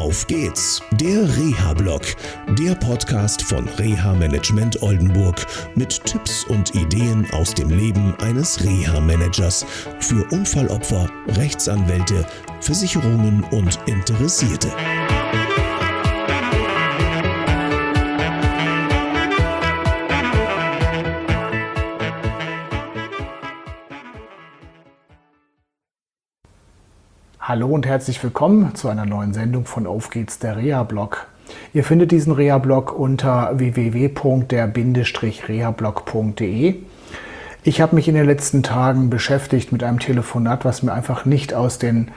Auf geht's, der Reha-Blog, der Podcast von Reha Management Oldenburg mit Tipps und Ideen aus dem Leben eines Reha-Managers für Unfallopfer, Rechtsanwälte, Versicherungen und Interessierte. Hallo und herzlich willkommen zu einer neuen Sendung von Auf geht's, der Reha-Blog. Ihr findet diesen Reha-Blog unter www.der-rehablog.de. Ich habe mich in den letzten Tagen beschäftigt mit einem Telefonat, was mir einfach nicht aus den,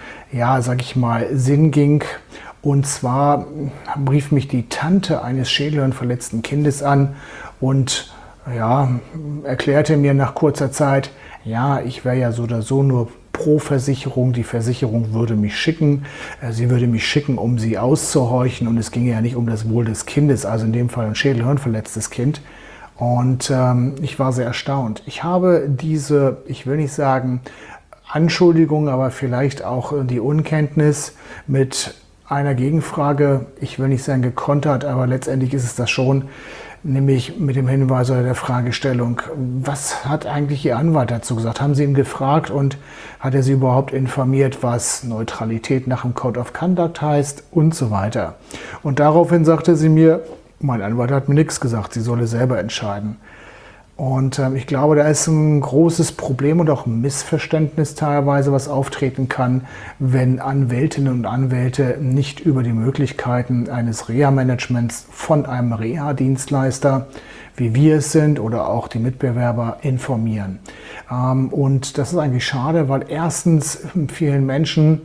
Sinn ging. Und zwar rief mich die Tante eines schädelhirnverletzten Kindes an und erklärte mir nach kurzer Zeit, ich wäre ja so oder so nur pro Versicherung, die Versicherung würde mich schicken, sie würde mich schicken, um sie auszuhorchen, und es ginge ja nicht um das Wohl des Kindes, also in dem Fall ein schädelhirnverletztes Kind. Und ich war sehr erstaunt. Ich habe diese, ich will nicht sagen Anschuldigung, aber vielleicht auch die Unkenntnis mit einer Gegenfrage, ich will nicht sagen gekontert, aber letztendlich ist es das schon, nämlich mit dem Hinweis oder der Fragestellung, was hat eigentlich Ihr Anwalt dazu gesagt? Haben Sie ihn gefragt und hat er Sie überhaupt informiert, was Neutralität nach dem Code of Conduct heißt und so weiter? Und daraufhin sagte sie mir, mein Anwalt hat mir nichts gesagt, sie solle selber entscheiden. Und ich glaube, da ist ein großes Problem und auch ein Missverständnis teilweise, was auftreten kann, wenn Anwältinnen und Anwälte nicht über die Möglichkeiten eines Reha-Managements von einem Reha-Dienstleister, wie wir es sind, oder auch die Mitbewerber informieren. Und das ist eigentlich schade, weil erstens vielen Menschen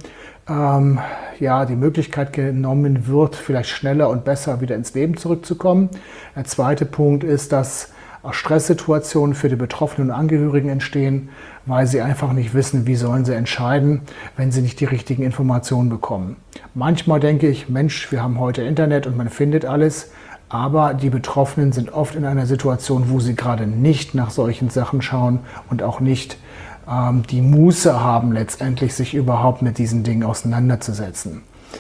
die Möglichkeit genommen wird, vielleicht schneller und besser wieder ins Leben zurückzukommen. Der zweite Punkt ist, dass Stresssituationen für die Betroffenen und Angehörigen entstehen, weil sie einfach nicht wissen, wie sollen sie entscheiden, wenn sie nicht die richtigen Informationen bekommen. Manchmal denke ich, Mensch, wir haben heute Internet und man findet alles, aber die Betroffenen sind oft in einer Situation, wo sie gerade nicht nach solchen Sachen schauen und auch nicht die Muße haben, letztendlich sich überhaupt mit diesen Dingen auseinanderzusetzen.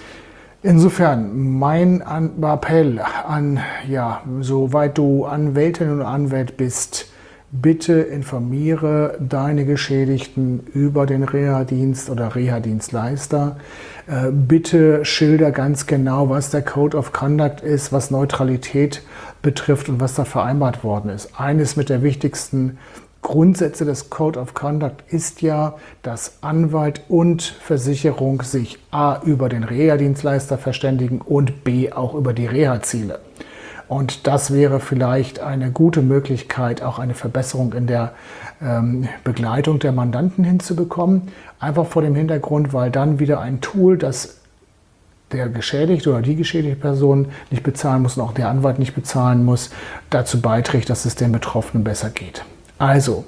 Insofern mein Appell an, soweit du Anwältin und Anwalt bist, bitte informiere deine Geschädigten über den Reha-Dienst oder Reha-Dienstleister. Bitte schilder ganz genau, was der Code of Conduct ist, was Neutralität betrifft und was da vereinbart worden ist. Eines mit der wichtigsten Grundsätze des Code of Conduct ist ja, dass Anwalt und Versicherung sich a. über den Reha-Dienstleister verständigen und b. auch über die Reha-Ziele. Und das wäre vielleicht eine gute Möglichkeit, auch eine Verbesserung in der Begleitung der Mandanten hinzubekommen. Einfach vor dem Hintergrund, weil dann wieder ein Tool, das der Geschädigte oder die geschädigte Person nicht bezahlen muss und auch der Anwalt nicht bezahlen muss, dazu beiträgt, dass es den Betroffenen besser geht. Also,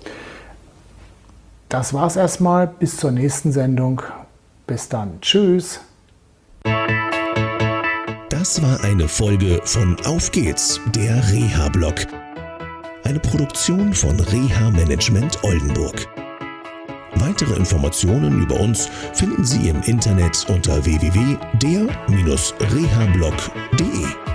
das war's erstmal. Bis zur nächsten Sendung. Bis dann. Tschüss. Das war eine Folge von Auf geht's, der Reha-Blog. Eine Produktion von Reha Management Oldenburg. Weitere Informationen über uns finden Sie im Internet unter www.der-rehablog.de.